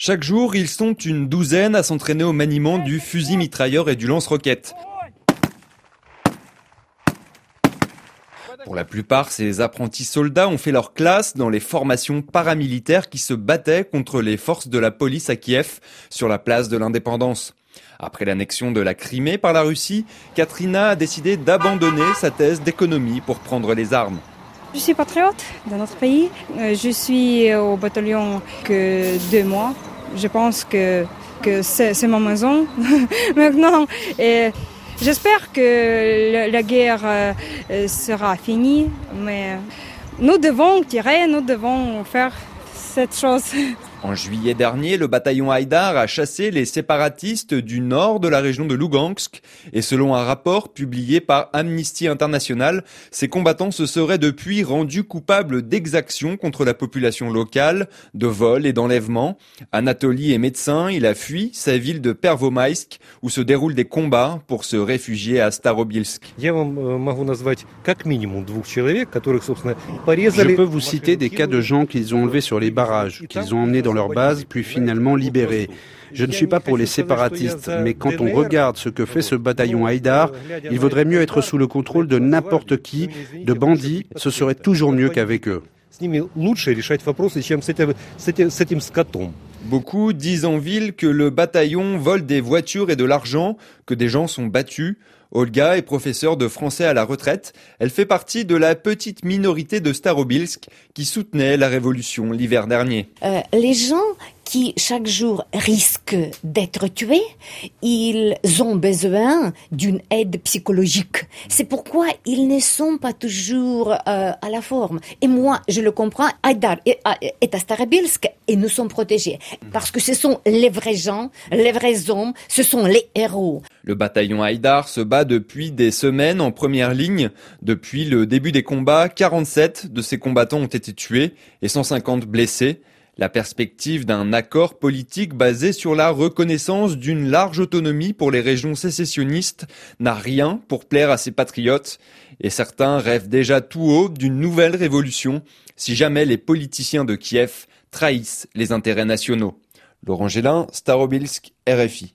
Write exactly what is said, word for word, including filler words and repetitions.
Chaque jour, ils sont une douzaine à s'entraîner au maniement du fusil mitrailleur et du lance-roquettes. Pour la plupart, ces apprentis soldats ont fait leur classe dans les formations paramilitaires qui se battaient contre les forces de la police à Kiev sur la place de l'Indépendance. Après l'annexion de la Crimée par la Russie, Katrina a décidé d'abandonner sa thèse d'économie pour prendre les armes. Je suis patriote de notre pays. Je suis au bataillon que deux mois. Je pense que, que c'est, c'est ma maison maintenant. Et j'espère que la guerre sera finie, mais nous devons tirer, nous devons faire cette chose. En juillet dernier, le bataillon Haïdar a chassé les séparatistes du nord de la région de Lougansk. Et selon un rapport publié par Amnesty International, ces combattants se seraient depuis rendus coupables d'exactions contre la population locale, de vols et d'enlèvements. Anatoly est médecin, il a fui sa ville de Pervomaïsk, où se déroulent des combats pour se réfugier à Starobilsk. Je peux vous citer des cas de gens qu'ils ont enlevés sur les barrages, qu'ils ont emmenés dans leur base, puis finalement libérés. Je ne suis pas pour les séparatistes, mais quand on regarde ce que fait ce bataillon Haïdar, il vaudrait mieux être sous le contrôle de n'importe qui, de bandits, ce serait toujours mieux qu'avec eux. Beaucoup disent en ville que le bataillon vole des voitures et de l'argent, que des gens sont battus. Olga est professeure de français à la retraite. Elle fait partie de la petite minorité de Starobilsk qui soutenait la révolution l'hiver dernier. Euh, les gens qui chaque jour risquent d'être tués, ils ont besoin d'une aide psychologique. C'est pourquoi ils ne sont pas toujours euh, à la forme. Et moi, je le comprends, Haïdar est à Starobilsk et nous sommes protégés. Parce que ce sont les vrais gens, les vrais hommes, ce sont les héros. Le bataillon Haïdar se bat depuis des semaines en première ligne. Depuis le début des combats, quarante-sept de ces combattants ont été tués et cent cinquante blessés. La perspective d'un accord politique basé sur la reconnaissance d'une large autonomie pour les régions sécessionnistes n'a rien pour plaire à ces patriotes. Et certains rêvent déjà tout haut d'une nouvelle révolution si jamais les politiciens de Kiev trahissent les intérêts nationaux. Laurent Gélin, Starobilsk, R F I.